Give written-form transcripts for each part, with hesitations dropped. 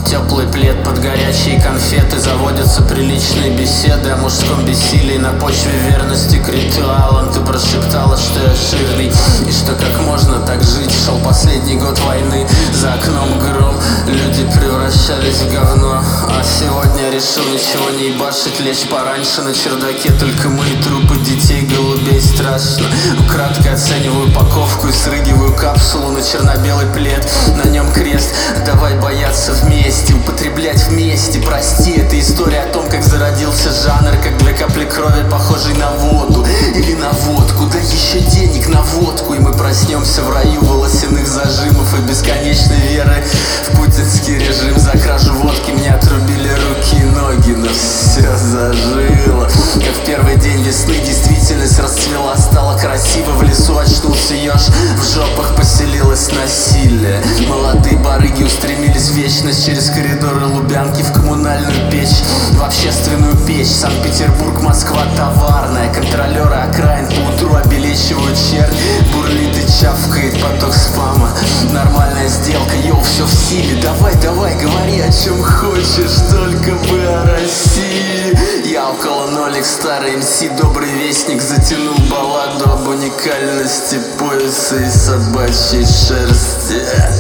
Теплый плед под горячие конфеты. Заводятся приличные беседы о мужском бессилии на почве верности к ритуалам. Ты прошептала, что я жирный и что как можно так жить. Шел последний год войны, за окном гром, люди превращались в говно. А сегодня решил ничего не ебашить, лечь пораньше на чердаке. Только мы и трупы детей, голубей страшно. Украдкой оцениваю упаковку и срыгиваю капсулу на черно-белый плед. На нем крест, давай бояться вместе, употреблять вместе. Прости, это история о том, как зародился жанр, как две капли крови, похожий на воду или на водку. Да еще денег на водку, и мы проснемся в раю волосяных зажимов и бесконечной веры в путинский режим. За кражу водки мне отрубили руки и ноги, но все зажило. Как в первый день весны действительность расцвела, стало красиво. В лесу очнулся еж, в жопах поселилось насилие. Молодые барыги устремились в вечность через коридоры Лубянки в коммунальную печь, в общественную печь. Санкт-Петербург, Москва товарная, контролеры окраин поутру обелечивают чернь. Бурлит и чавкает поток спама. Нормальная сделка, йоу, все в силе. Давай, давай, говори о чем хочешь, только бы о России. Я около нолик, старый МС, добрый вестник, затянул балладу об уникальности пояса и собачьей шерсти.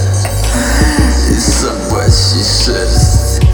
И собачьей шерсти.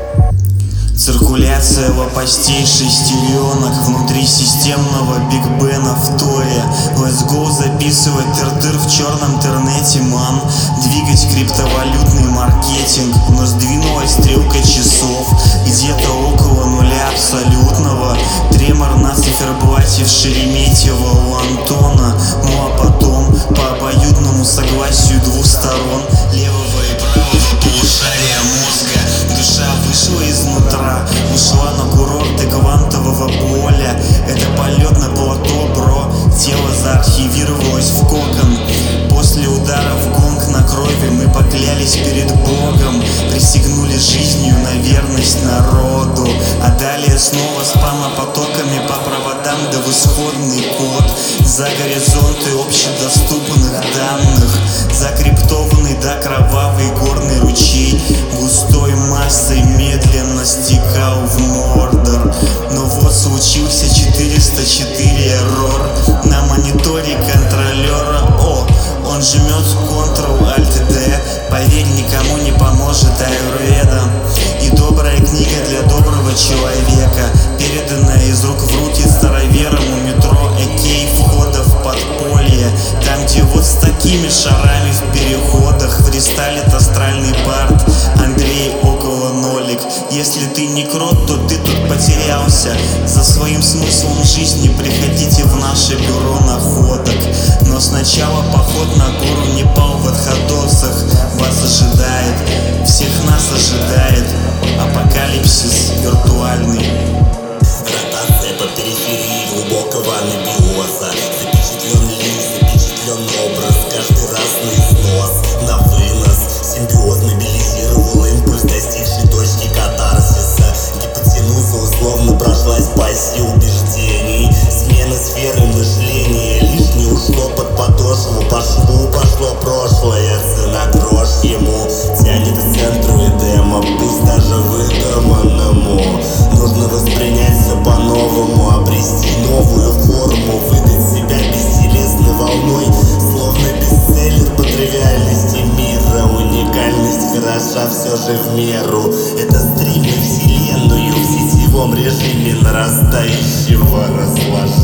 Циркуляция лопастейший стереонок внутри системного Биг Бена в торе. Let's go записывать тыр-тыр в черном интернете, ман. Двигать криптовалютный маркетинг. Но сдвинулась стрелка часов где-то около нуля абсолютного. Тремор на циферблате в Шереметьево у Антона. Ну а потом по обоюдному согласию двух сторон, левого и правого полушария мозга, душа вышла изнутра, ушла на курорты квантового поля. Это полет на плато, бро. Тело заархивировалось в кокон. После удара в гонг на крови мы поклялись перед Богом, присягнули жизнью на верность народу. А далее снова спама-потоками по проводам, да в исходный код. За горизонты общедоступных данных, закриптованный до кровавый горный ручей густой массой медленно стекал в Мордор. Но вот случился 404 эррор на мониторе контролера. О, он жмет Ctrl-Alt-D. Поверь, никому не поможет аюрведа. И добрая книга для доброго человека, переданная из рук в руки староверам у метро Экей, входа в подполье. Там, где вот с такими шарами в переходах фристайлит астральный бард Андрей около нолик. Если ты не крот, то ты тут потерялся. За своим смыслом жизни приходите в наше бюро находок. Но сначала поход на гору Непал в отходосах вас ожидает, всех нас ожидает апокалипсис виртуальный. Ротация по периферии глубокого анабиоза. Запечатлен лик, запечатлен образ, каждый раз на износ, на вынос. Симбиоз мобилизировал импульс, достигший точки катарсиса. Гипотенуза условно прошлась по оси убеждений. Смена сферы мышления, лишнее ушло под подошву. Пошло прошлое, цена грош ему. Тянет к центру Эдема, пусть даже выдуманному. Нужно воспринять все по-новому, обрести новую форму, выдать себя бестелесной волной, словно бестселлер по тривиальности мира. Уникальность хороша все же в меру. Это стрим на вселенную в сетевом режиме нарастающего разложения.